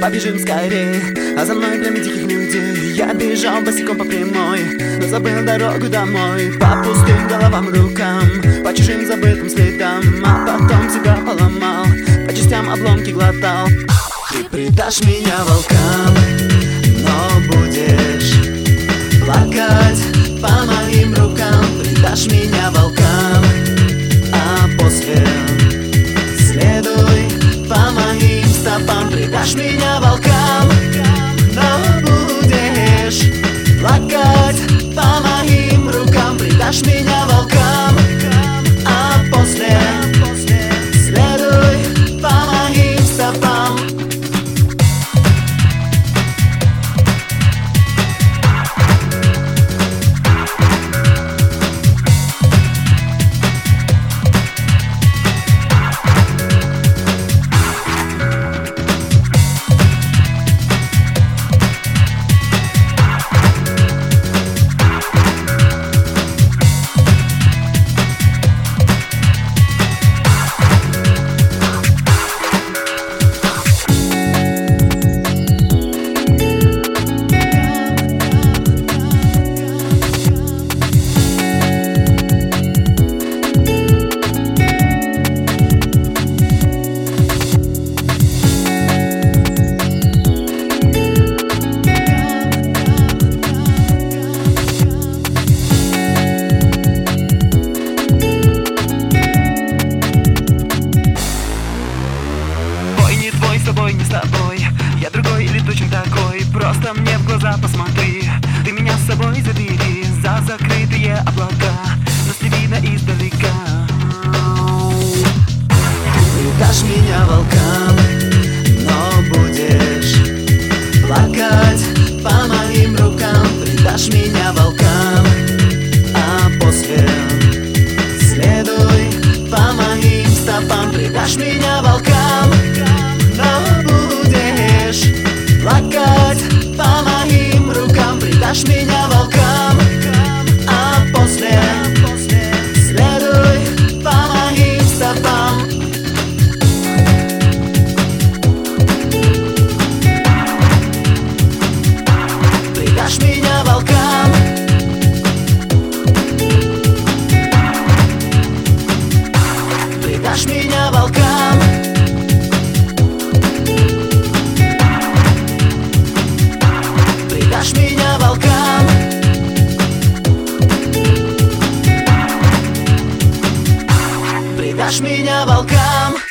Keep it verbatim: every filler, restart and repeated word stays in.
побежим скорей, а за мной племя диких людей. Я бежал босиком по прямой, но забыл дорогу домой. По пустым головам, рукам, по чужим забытым следам, а потом себя поломал, по частям обломки глотал. Ты предашь меня волкам, но будешь плакать по моим рукам. Предашь меня волкам, а после следуй по моим стопам. Предашь меня волкам, но будешь плакать по моим рукам. Предашь меня волкам, а после следуй по моим стопам. С тобой, не с тобой, я другой или точно такой. Просто мне в глаза посмотри, ты меня с собой забери. За закрытые облака нас не видно издалека. Предашь меня волкам, но будешь плакать по моим рукам. Предашь меня волкам, а после следуй по моим стопам. Предашь меня волкам, но будешь плакать по моим рукам. Предашь меня волкам, а после следуй по моим стопам. Предашь меня волкам, предашь меня волкам. Предашь меня волкам, предашь меня волкам.